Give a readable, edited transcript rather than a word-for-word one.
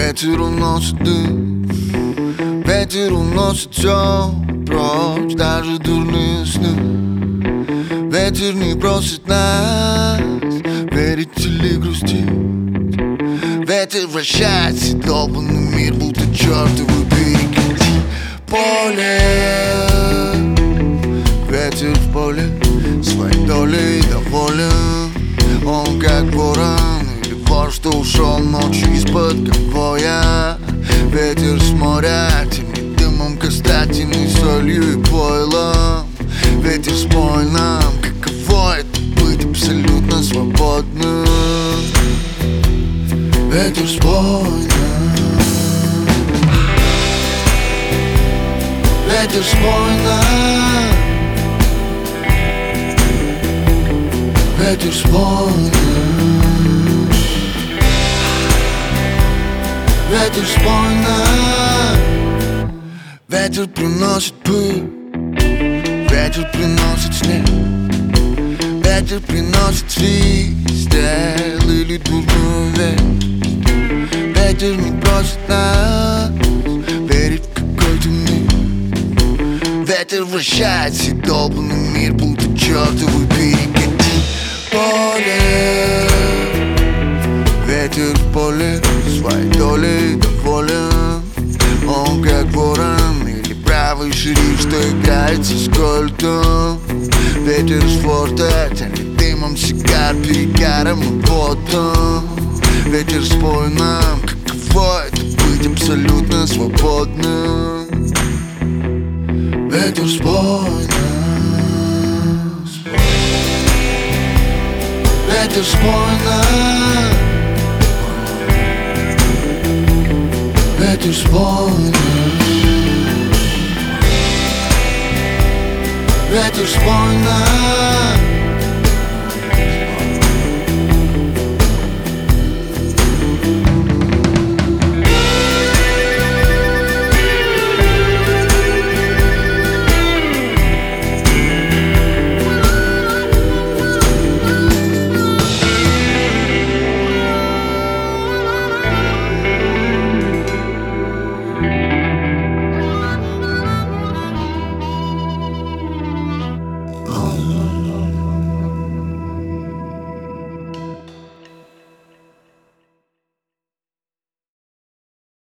Ветер уносит дым, ветер уносит все прочь, даже дурные сны. Ветер не просит нас верить или грустить. Ветер вращает долбанный мир, будто чертовы перекати. Поле, ветер в поле, своей долей доволен. Он как ворон или вор, что ушел ночью из-под конвоя. Ветер с моря тянет дымом, костратиной солью и пойлом. Ветер спой нам, каково это быть абсолютно свободным. Ветер спой нам, ветер спой нам, ветер спой нам, ветер спой нам. Ветер приносит пыль, ветер приносит снег, ветер приносит свистел или дурную весть. Ветер не просит нас верить в какой-то мир. Ветер вращает сей долбанный мир, будто чертовы перекати. Поле, ветер в поле, своей долей доволен. Он как ворон или правый шериф, что играет со скольтом. Ветер с форта тянет дымом сигар, перегаром и потом. Ветер спой нам, каково это быть абсолютно свободным. Ветер спой нам, ветер спой нам, ветер спой нам, ветер спой нам.